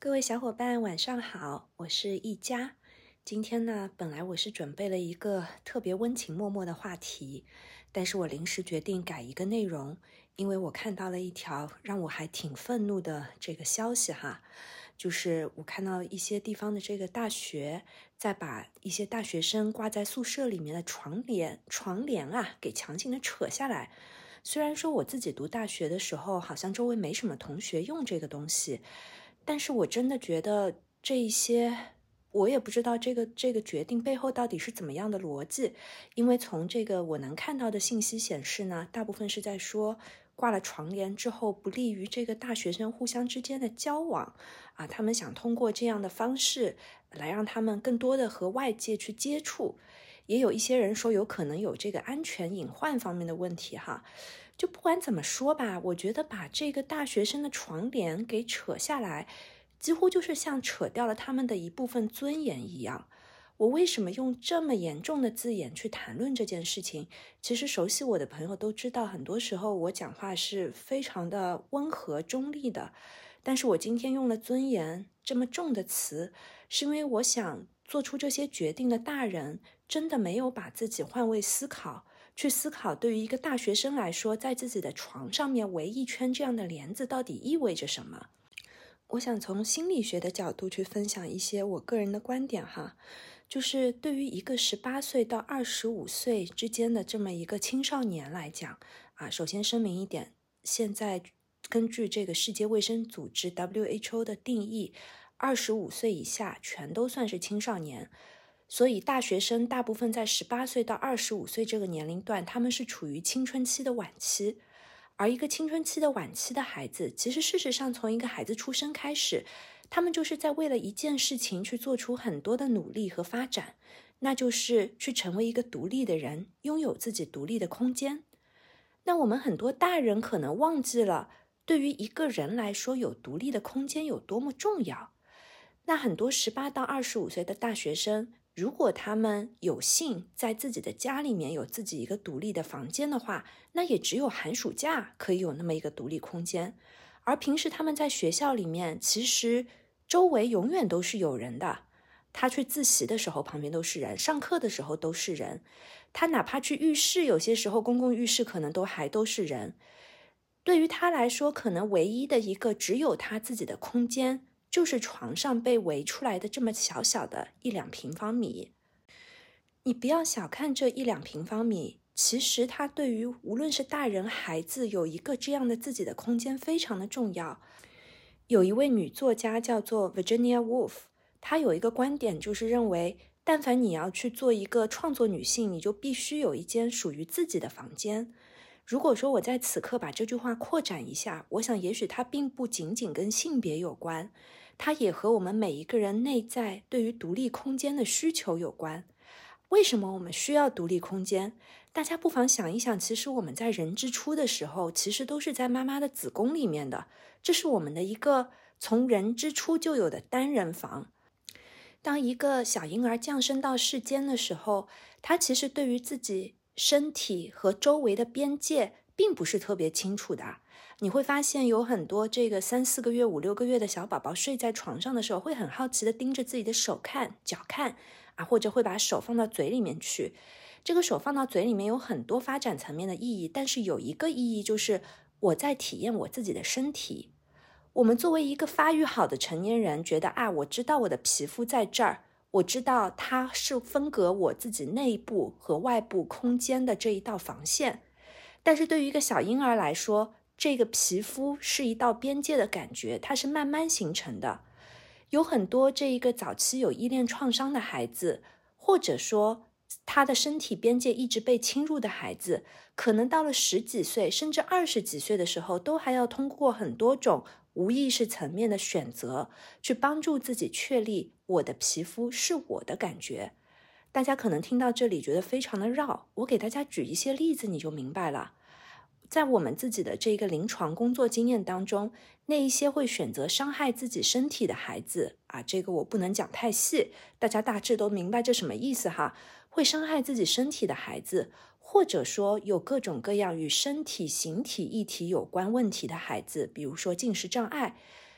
各位小伙伴晚上好，我是一佳。今天呢，本来我是准备了一个特别温情脉脉的话题，但是我临时决定改一个内容，因为我看到了一条让我还挺愤怒的这个消息哈，就是我看到一些地方的这个大学在把一些大学生挂在宿舍里面的床帘啊给强行的扯下来。虽然说我自己读大学的时候好像周围没什么同学用这个东西，但是我真的觉得这一些，我也不知道这个决定背后到底是怎么样的逻辑，因为从这个我能看到的信息显示呢，大部分是在说挂了床帘之后不利于这个大学生互相之间的交往啊，他们想通过这样的方式来让他们更多的和外界去接触，也有一些人说有可能有这个安全隐患方面的问题哈。就不管怎么说吧，我觉得把这个大学生的床帘给扯下来，几乎就是像扯掉了他们的一部分尊严一样。我为什么用这么严重的字眼去谈论这件事情？其实熟悉我的朋友都知道，很多时候我讲话是非常的温和中立的，但是我今天用了尊严这么重的词，是因为我想做出这些决定的大人真的没有把自己换位思考，去思考对于一个大学生来说，在自己的床上面围一圈这样的帘子到底意味着什么。我想从心理学的角度去分享一些我个人的观点哈，就是对于一个18岁到25岁之间的这么一个青少年来讲啊，首先声明一点，现在根据这个世界卫生组织 WHO 的定义，25岁以下全都算是青少年，所以大学生大部分在18岁到25岁这个年龄段，他们是处于青春期的晚期。而一个青春期的晚期的孩子，其实事实上从一个孩子出生开始，他们就是在为了一件事情去做出很多的努力和发展，那就是去成为一个独立的人，拥有自己独立的空间。那我们很多大人可能忘记了，对于一个人来说，有独立的空间有多么重要。那很多18到25岁的大学生，如果他们有幸在自己的家里面有自己一个独立的房间的话，那也只有寒暑假可以有那么一个独立空间。而平时他们在学校里面，其实周围永远都是有人的。他去自习的时候旁边都是人，上课的时候都是人。他哪怕去浴室，有些时候公共浴室可能都是人。对于他来说，可能唯一的一个只有他自己的空间，就是床上被围出来的这么小小的1-2平方米。你不要小看这1-2平方米，其实它对于无论是大人孩子有一个这样的自己的空间非常的重要。有一位女作家叫做 Virginia Woolf， 她有一个观点，就是认为但凡你要去做一个创作女性，你就必须有一间属于自己的房间。如果说我在此刻把这句话扩展一下，我想也许它并不仅仅跟性别有关，它也和我们每一个人内在对于独立空间的需求有关。为什么我们需要独立空间？大家不妨想一想，其实我们在人之初的时候，其实都是在妈妈的子宫里面的，这是我们的一个从人之初就有的单人房。当一个小婴儿降生到世间的时候，他其实对于自己身体和周围的边界并不是特别清楚的。你会发现有很多这个3-4个月、5-6个月的小宝宝睡在床上的时候，会很好奇的盯着自己的手看、脚看啊，或者会把手放到嘴里面去。这个手放到嘴里面有很多发展层面的意义，但是有一个意义就是我在体验我自己的身体。我们作为一个发育好的成年人，觉得啊，我知道我的皮肤在这儿，我知道它是分隔我自己内部和外部空间的这一道防线。但是对于一个小婴儿来说，这个皮肤是一道边界的感觉，它是慢慢形成的。有很多这一个早期有依恋创伤的孩子，或者说他的身体边界一直被侵入的孩子，可能到了10几岁甚至20几岁的时候，都还要通过很多种无意识层面的选择，去帮助自己确立我的皮肤是我的感觉。大家可能听到这里觉得非常的绕，我给大家举一些例子你就明白了。在我们自己的这个临床工作经验当中，那一些会选择伤害自己身体的孩子啊，这个我不能讲太细，大家大致都明白这什么意思哈。会伤害自己身体的孩子，或者说有各种各样与身体形体议题有关问题的孩子，比如说进食障碍，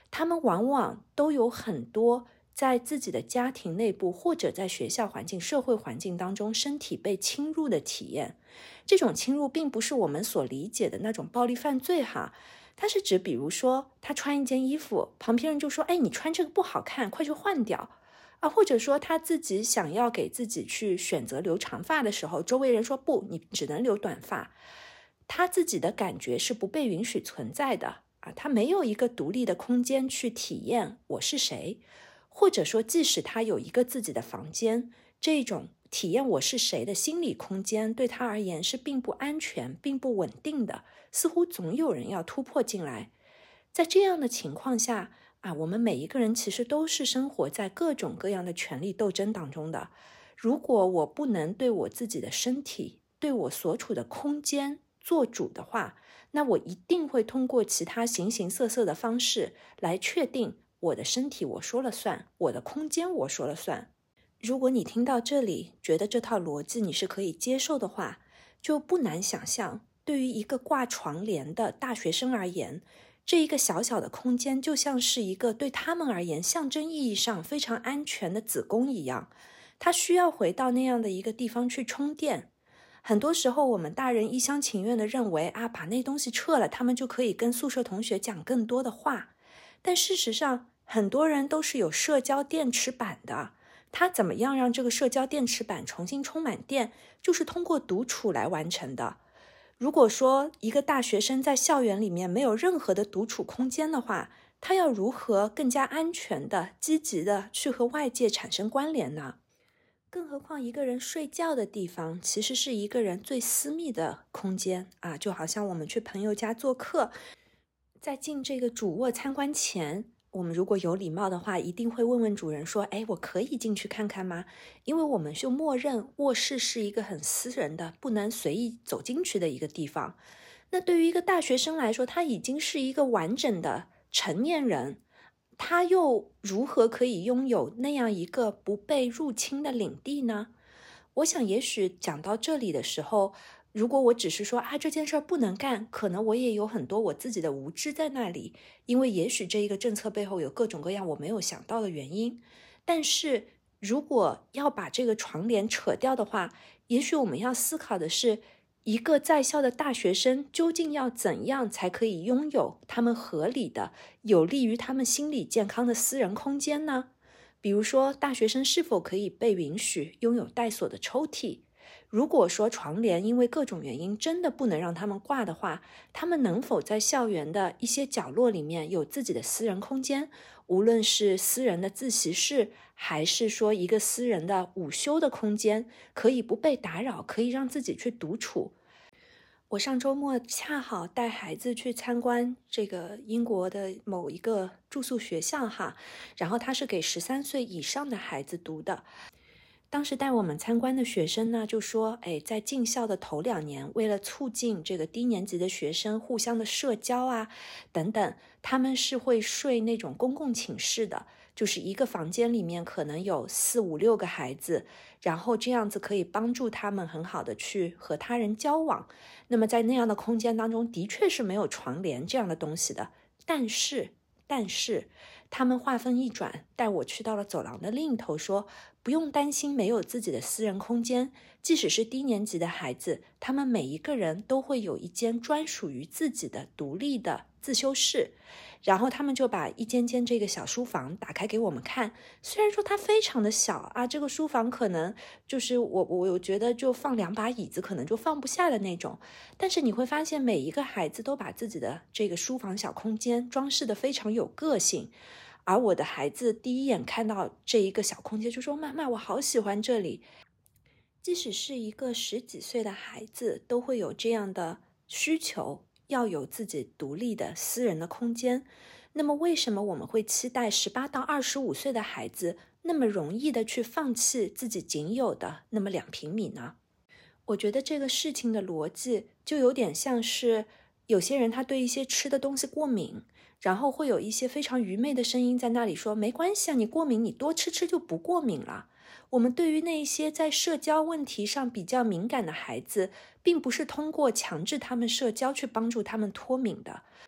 他们往往都有很多在自己的家庭内部或者在学校环境、社会环境当中身体被侵入的体验。这种侵入并不是我们所理解的那种暴力犯罪哈，它是指比如说他穿一件衣服，旁边人就说你穿这个不好看，快去换掉啊，或者说他自己想要给自己去选择留长发的时候，周围人说不，你只能留短发，他自己的感觉是不被允许存在的啊，他没有一个独立的空间去体验我是谁，或者说即使他有一个自己的房间，这种体验我是谁的心理空间对他而言是并不安全并不稳定的，似乎总有人要突破进来。在这样的情况下啊，我们每一个人其实都是生活在各种各样的权力斗争当中的。如果我不能对我自己的身体，对我所处的空间做主的话，那我一定会通过其他形形色色的方式来确定我的身体我说了算，我的空间我说了算。如果你听到这里，觉得这套逻辑你是可以接受的话，就不难想象，对于一个挂床帘的大学生而言，这一个小小的空间就像是一个对他们而言象征意义上非常安全的子宫一样，他需要回到那样的一个地方去充电。很多时候我们大人一厢情愿地认为把那东西撤了，他们就可以跟宿舍同学讲更多的话，但事实上很多人都是有社交电池板的，他怎么样让这个社交电池板重新充满电，就是通过独处来完成的。如果说一个大学生在校园里面没有任何的独处空间的话，他要如何更加安全的、积极的去和外界产生关联呢？更何况一个人睡觉的地方其实是一个人最私密的空间啊，就好像我们去朋友家做客，在进这个主卧参观前，我们如果有礼貌的话，一定会问问主人说我可以进去看看吗？因为我们就默认卧室是一个很私人的，不能随意走进去的一个地方。那对于一个大学生来说，他已经是一个完整的成年人，他又如何可以拥有那样一个不被入侵的领地呢？我想也许讲到这里的时候，如果我只是说这件事不能干，可能我也有很多我自己的无知在那里，因为也许这一个政策背后有各种各样我没有想到的原因。但是如果要把这个床帘扯掉的话，也许我们要思考的是，一个在校的大学生究竟要怎样才可以拥有他们合理的、有利于他们心理健康的私人空间呢？比如说，大学生是否可以被允许拥有带锁的抽屉？如果说床帘因为各种原因真的不能让他们挂的话，他们能否在校园的一些角落里面有自己的私人空间？无论是私人的自习室，还是说一个私人的午休的空间，可以不被打扰，可以让自己去独处。我上周末恰好带孩子去参观这个英国的某一个住宿学校哈，然后它是给13岁以上的孩子读的。当时带我们参观的学生呢，就说在进校的头2年，为了促进这个低年级的学生互相的社交啊等等，他们是会睡那种公共寝室的，就是一个房间里面可能有4、5、6个孩子，然后这样子可以帮助他们很好的去和他人交往。那么在那样的空间当中，的确是没有床帘这样的东西的，但是他们话锋一转，带我去到了走廊的另一头，说不用担心没有自己的私人空间，即使是低年级的孩子，他们每一个人都会有一间专属于自己的独立的自修室。然后他们就把一间间这个小书房打开给我们看，虽然说它非常的小啊，这个书房可能就是我觉得就放2把椅子可能就放不下的那种，但是你会发现每一个孩子都把自己的这个书房小空间装饰得非常有个性。而我的孩子第一眼看到这一个小空间就说妈妈我好喜欢这里。即使是一个10几岁的孩子都会有这样的需求，要有自己独立的私人的空间。那么为什么我们会期待18到25岁的孩子那么容易的去放弃自己仅有的那么2平米呢？我觉得这个事情的逻辑就有点像是有些人他对一些吃的东西过敏，然后会有一些非常愚昧的声音在那里说没关系啊，你过敏你多吃吃就不过敏了。我们对于那些在社交问题上比较敏感的孩子，并不是通过强制他们社交去帮助他们脱敏的，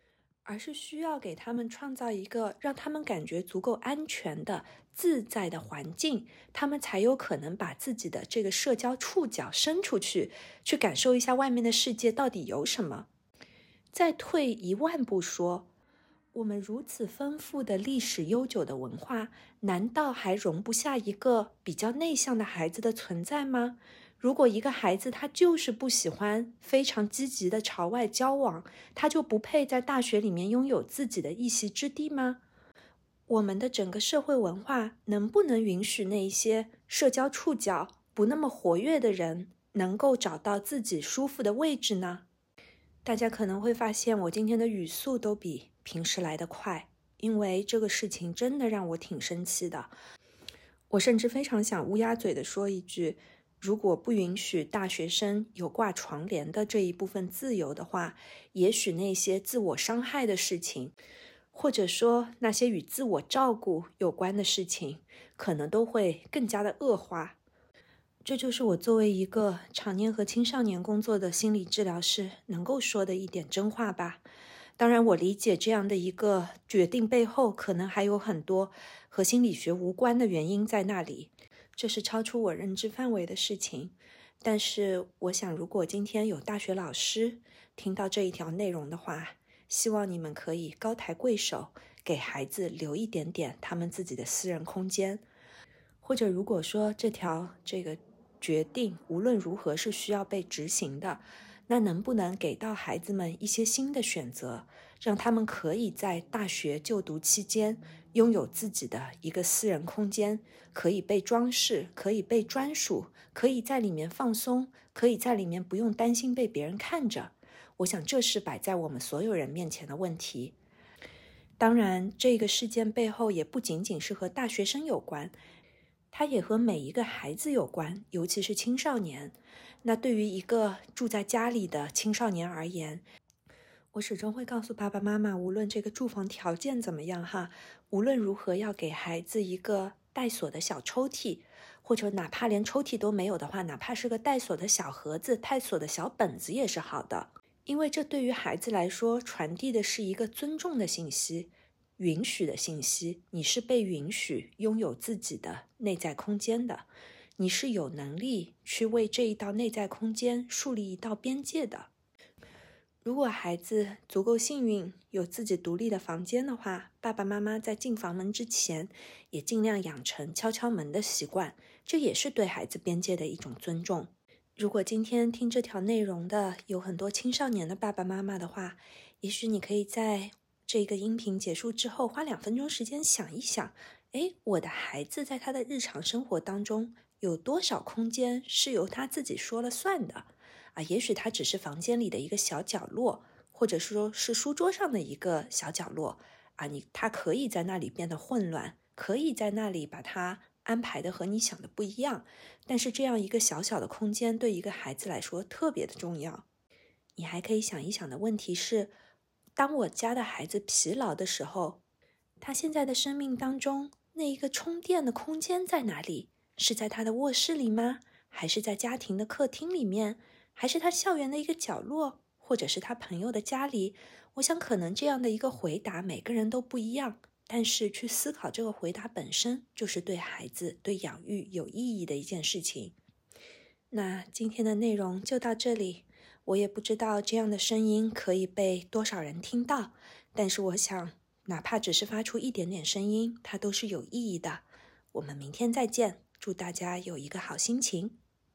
而是需要给他们创造一个让他们感觉足够安全的、自在的环境，他们才有可能把自己的这个社交触角伸出去，去感受一下外面的世界到底有什么。再退一万步说，我们如此丰富的历史悠久的文化，难道还容不下一个比较内向的孩子的存在吗？如果一个孩子他就是不喜欢非常积极的朝外交往，他就不配在大学里面拥有自己的一席之地吗？我们的整个社会文化能不能允许那一些社交触角不那么活跃的人能够找到自己舒服的位置呢？大家可能会发现我今天的语速都比平时来得快，因为这个事情真的让我挺生气的。我甚至非常想乌鸦嘴地说一句，如果不允许大学生有挂床帘的这一部分自由的话，也许那些自我伤害的事情，或者说那些与自我照顾有关的事情，可能都会更加的恶化。这就是我作为一个常年和青少年工作的心理治疗师能够说的一点真话吧。当然，我理解这样的一个决定背后可能还有很多和心理学无关的原因在那里，这是超出我认知范围的事情。但是我想，如果今天有大学老师听到这一条内容的话，希望你们可以高抬贵手，给孩子留一点点他们自己的私人空间。或者如果说这个决定无论如何是需要被执行的，那能不能给到孩子们一些新的选择，让他们可以在大学就读期间拥有自己的一个私人空间，可以被装饰，可以被专属，可以在里面放松，可以在里面不用担心被别人看着。我想这是摆在我们所有人面前的问题。当然，这个事件背后也不仅仅是和大学生有关，它也和每一个孩子有关，尤其是青少年。那对于一个住在家里的青少年而言，我始终会告诉爸爸妈妈，无论这个住房条件怎么样无论如何要给孩子一个带锁的小抽屉，或者哪怕连抽屉都没有的话，哪怕是个带锁的小盒子、带锁的小本子也是好的。因为这对于孩子来说，传递的是一个尊重的信息，允许的信息，你是被允许拥有自己的内在空间的，你是有能力去为这一道内在空间树立一道边界的。如果孩子足够幸运，有自己独立的房间的话，爸爸妈妈在进房门之前，也尽量养成敲敲门的习惯，这也是对孩子边界的一种尊重。如果今天听这条内容的有很多青少年的爸爸妈妈的话，也许你可以在这个音频结束之后花2分钟时间想一想，我的孩子在他的日常生活当中有多少空间是由他自己说了算的也许他只是房间里的一个小角落，或者说是书桌上的一个小角落他可以在那里变得混乱，可以在那里把它安排的和你想的不一样，但是这样一个小小的空间对一个孩子来说特别的重要。你还可以想一想的问题是，当我家的孩子疲劳的时候，他现在的生命当中那一个充电的空间在哪里？是在他的卧室里吗？还是在家庭的客厅里面？还是他校园的一个角落？或者是他朋友的家里？我想可能这样的一个回答每个人都不一样，但是去思考这个回答本身就是对孩子、对养育有意义的一件事情。那今天的内容就到这里，我也不知道这样的声音可以被多少人听到，但是我想哪怕只是发出一点点声音，它都是有意义的。我们明天再见，祝大家有一个好心情。